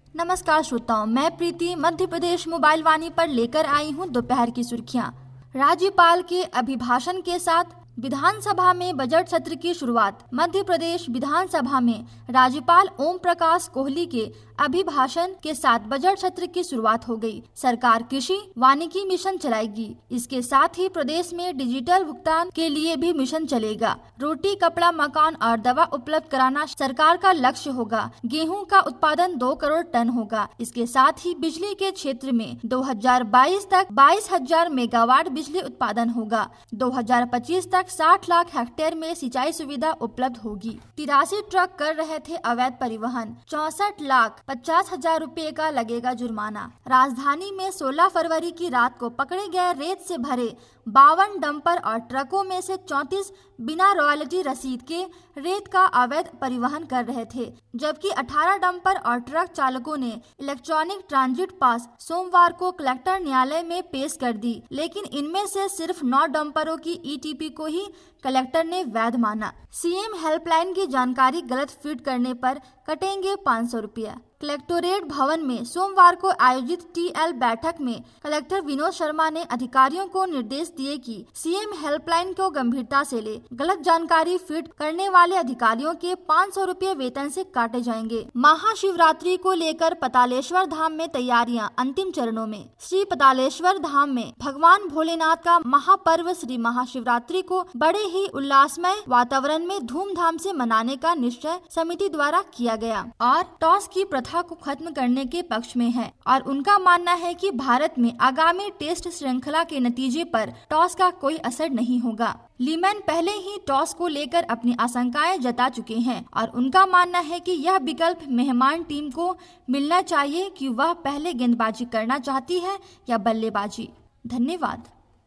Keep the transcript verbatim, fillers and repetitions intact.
नमस्कार श्रोताओं, मैं प्रीति मध्य प्रदेश मोबाइल वाणी पर लेकर आई हूं दोपहर की सुर्खियां। राज्यपाल के अभिभाषण के साथ विधानसभा में बजट सत्र की शुरुआत। मध्य प्रदेश विधानसभा में राज्यपाल ओम प्रकाश कोहली के अभिभाषण के साथ बजट सत्र की शुरुआत हो गई। सरकार कृषि वानिकी मिशन चलाएगी। इसके साथ ही प्रदेश में डिजिटल भुगतान के लिए भी मिशन चलेगा। रोटी, कपड़ा, मकान और दवा उपलब्ध कराना सरकार का लक्ष्य होगा। गेहूं का उत्पादन दो करोड़ टन होगा। इसके साथ ही बिजली के क्षेत्र में दो हजार बाईस तक बाईस हजार मेगावाट बिजली उत्पादन होगा। दो हजार पच्चीस तक साठ लाख हेक्टेयर में सिंचाई सुविधा उपलब्ध होगी। तिरासी ट्रक कर रहे थे अवैध परिवहन, चौसठ लाख पचास हजार रूपए का लगेगा जुर्माना। राजधानी में सोलह फरवरी की रात को पकड़े गए रेत से भरे बावन डंपर और ट्रकों में से चौंतीस बिना रॉयल्टी रसीद के रेत का अवैध परिवहन कर रहे थे, जबकि अठारह डंपर और ट्रक चालकों ने इलेक्ट्रॉनिक ट्रांजिट पास सोमवार को कलेक्टर न्यायालय में पेश कर दी, लेकिन इनमें से सिर्फ नौ डंपरों की ई टी पी को ही कलेक्टर ने वैध माना। सी एम हेल्पलाइन की जानकारी गलत फीड करने पर कटेंगे पाँच सौ रुपया। कलेक्टोरेट भवन में सोमवार को आयोजित टी एल बैठक में कलेक्टर विनोद शर्मा ने अधिकारियों को निर्देश दिए कि सी एम हेल्पलाइन को गंभीरता से ले। गलत जानकारी फीड करने वाले अधिकारियों के पाँच सौ रुपये वेतन से काटे जाएंगे। महाशिवरात्रि को लेकर पतालेश्वर धाम में तैयारियां अंतिम चरणों में। श्री पतालेश्वर धाम में भगवान भोलेनाथ का महापर्व श्री महाशिवरात्रि को बड़े ही उल्लासमय वातावरण में धूमधाम से मनाने का निश्चय समिति द्वारा किया गया और टॉस की प्रथा को खत्म करने के पक्ष में है और उनका मानना है कि भारत में आगामी टेस्ट श्रृंखला के नतीजे पर टॉस का कोई असर नहीं होगा। लीमैन पहले ही टॉस को लेकर अपनी आशंकाएं जता चुके हैं और उनका मानना है कि यह विकल्प मेहमान टीम को मिलना चाहिए कि वह पहले गेंदबाजी करना चाहती है या बल्लेबाजी। धन्यवाद।